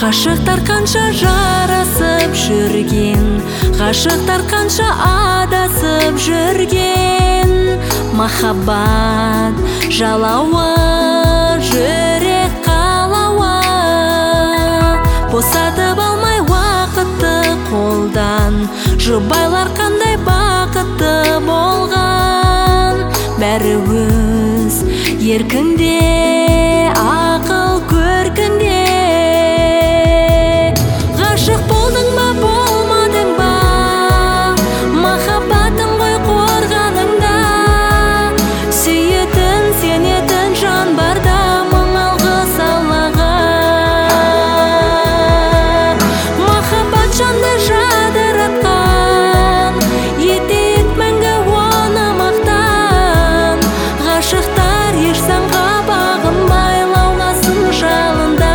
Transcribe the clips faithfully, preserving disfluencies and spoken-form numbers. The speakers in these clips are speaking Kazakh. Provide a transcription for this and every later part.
Ғашықтар қанша жарасып жүрген, ғашықтар қанша адасып жүрген. Махаббат жалауы, жүрек қалауы, босатып алмай уақытты қолдан. Жұбайлар қандай бақытты болған, бәрі өз еркінде, ақыл көркінде. Ғашық болдың ба, болмадың ба, махаббатың ғой қорғаныңда. Сүйетін, сенетін жан барда, мың алғыс Аллаға. Махаббат жанды жадыратқан, етейік мәңгі оны мақтан. Ғашықтар еш заңға бағынбай, лауласын жалында.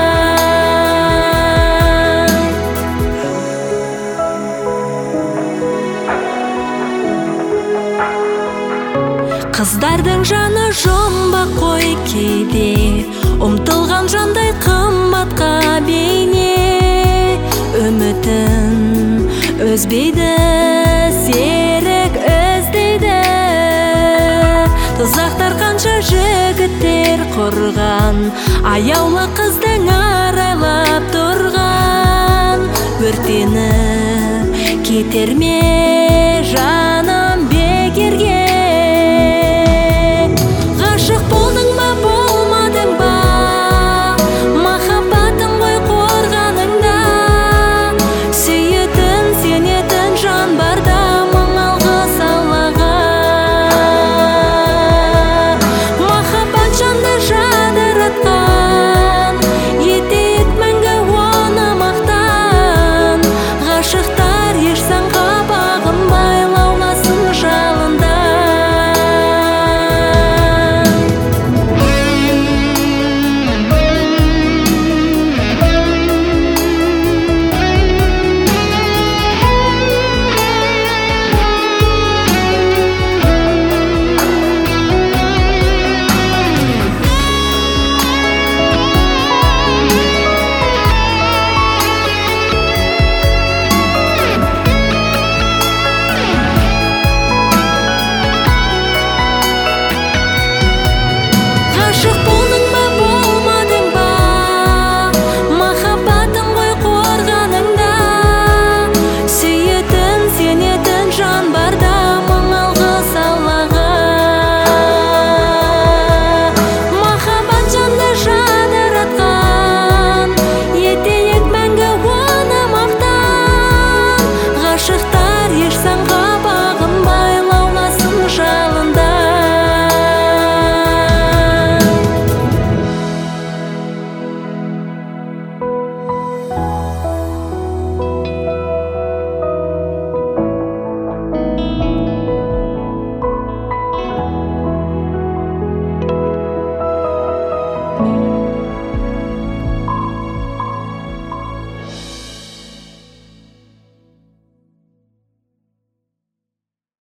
Қыздардың жаны жұмбақ қой кейде, ұмтылған жандай қымбатқа бейне. Үмітін үзбейді, серік іздейді. Тұзақтар қанша жігіттер құрған, аяулы қыздың арайлап тұрған. Өртеніп кетер ме